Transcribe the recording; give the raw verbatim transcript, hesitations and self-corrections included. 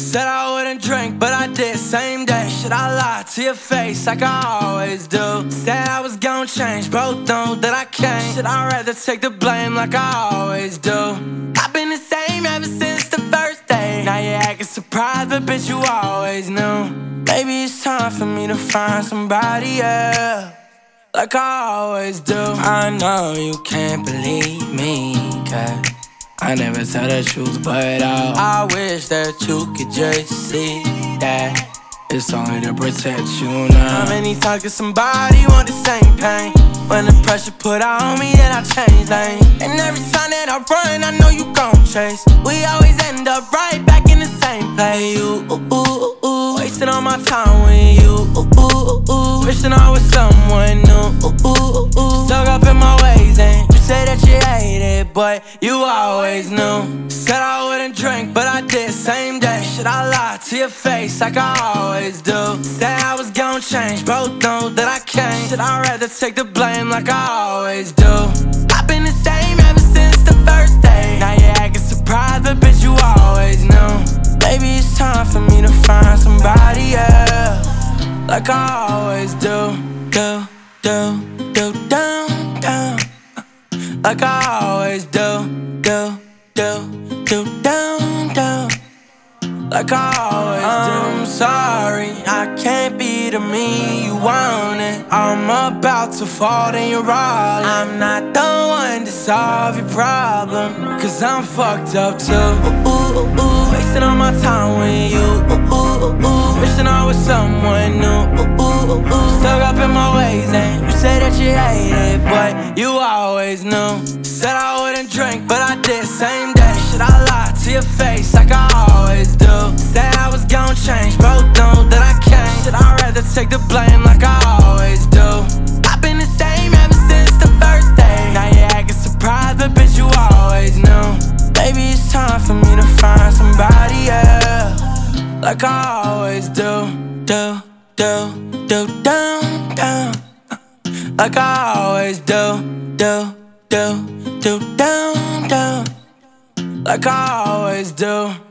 Said I wouldn't drink, but I did, same day. Should I lie to your face like I always do? Said I was gon' change, both know that I can't. Should I rather take the blame like I always do? I've been the same ever since the first day. Now you're acting surprised, but bitch, you always knew. Maybe it's time for me to find somebody else, like I always do. I know you can't believe me, cause I never tell the truth, but uh, I wish that you could just see that it's only to protect you now. How many times can somebody want the same pain? When the pressure put on me, then I change lanes. And every time that I run, I know you gon' chase. We always end up right back in the same place. You, ooh, ooh, ooh, wasting all my time with you. Ooh, ooh, ooh, wishing I was someone new. Ooh, ooh, ooh, stuck up in my ways, and you say that you hate it, but you always knew. Said I wouldn't drink, but I did, same day. Should I lie to your face like I always do? Said I was gon' change, both know that I can't. Should I rather take the blame like I always do? I've been the same ever since the first day. Now you're acting surprised, but bitch, you always knew. Maybe it's time for me to find somebody else, like I always do. Do, do, do, down, down, like I always do. Do, do, do, down, down, like I always do. I'm sorry, I can't be the me you wanted. I'm about to fall, then you're all in. I'm not the one to solve your problem, cause I'm fucked up too. Ooh, ooh, ooh, wasting all my time with you. Ooh, ooh, ooh, wishing I was someone new. Ooh, ooh, ooh, stuck up in my ways, and you say that you hate it, but you always knew. Said I wouldn't drink, but I did, same day. Should I lie to your face like I always do? Said I was gon' change, both know that I can't. Should I rather take the blame like I always do? I've been the same ever since the first day. Now you're acting surprised, but bitch, you always knew. Maybe it's time for me to find somebody else, like I always do. Do, do, do, down, down, like I always do. Do, do, do, down, down, like I always do.